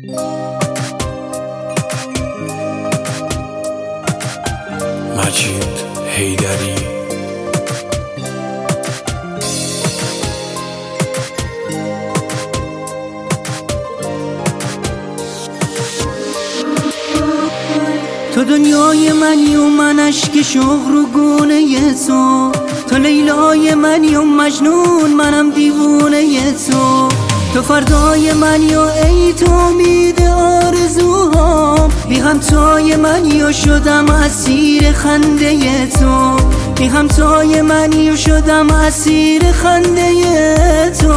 مجید حیدری. تو دنیای منی و من اشک شوق رو گونه تو، تو لیلای منی و مجنون منم دیوونه تو، تو فردای منی و ای تو امید آرزوهام، بی همتای منی و شدم اسیر خنده تو، بی همتای منی و شدم اسیر خنده تو.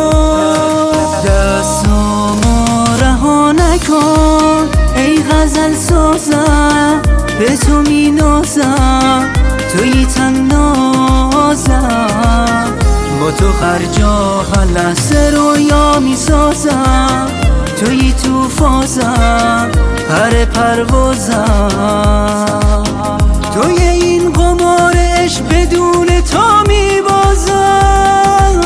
دستامو رها نکن ای غزل سازم، به تو می نازم توی تنازم، با تو هر جا هر لحظه رویا می سازم، توی تو فازم پر پروازم، توی این قمار عشق بدون تو می بازم.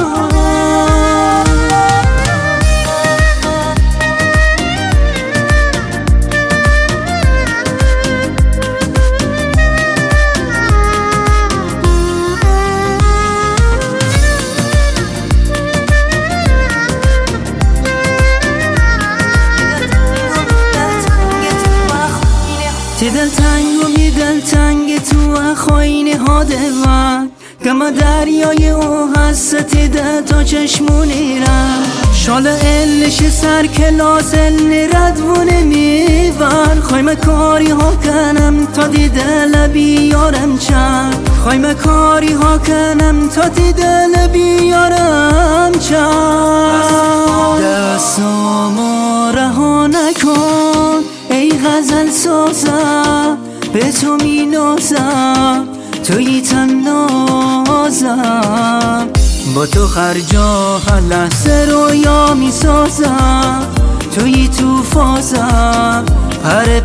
تی دلتنگ و می دلتنگ تو اخواین هادوان، گما دریای او هست تی دل تا چشمونی رم، شال علش سر کلاس ردوونه میوان، خوایم کاری ها کنم تا دیدل بیارم چند، خوایم کاری ها کنم تا دیدل بیارم چند. دستامو رها نکن ای غزل سازم، به تو می نازم توی تنازم، با تو هر جا هر لحظه رویا می سازم، توی تو فازم پر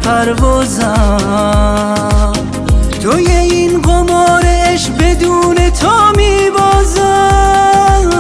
پروازم، توی این قمار عشق بدون تو می بازم.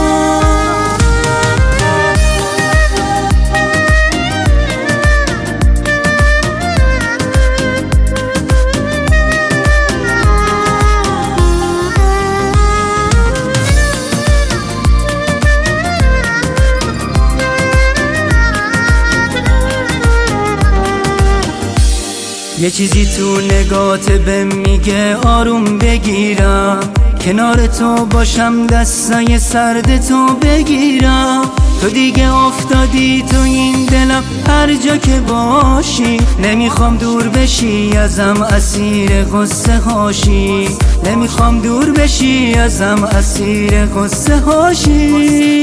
یه چیزی تو نگات بهم میگه آروم بگیرم، کنار تو باشم دستای سرد تو بگیرم، تو دیگه افتادی تو این دلم هر جا که باشی، نمیخوام دور بشی ازم اسیر غصه هاشی، نمیخوام دور بشی ازم اسیر غصه هاشی.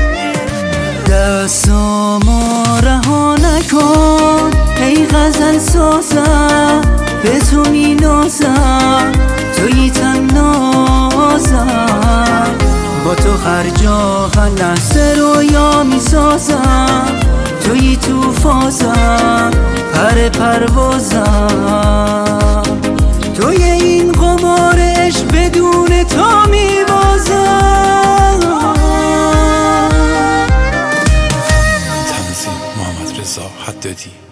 دستامو رها نکن ای غزل سازم، به تو می نازم توی تنازم، با تو هر جا هر لحظه رویا می سازم، توی تو فازم پر پروازم، توی این قمار عشق بدون تو می بازم. تنظیم محمد رضا حدادی.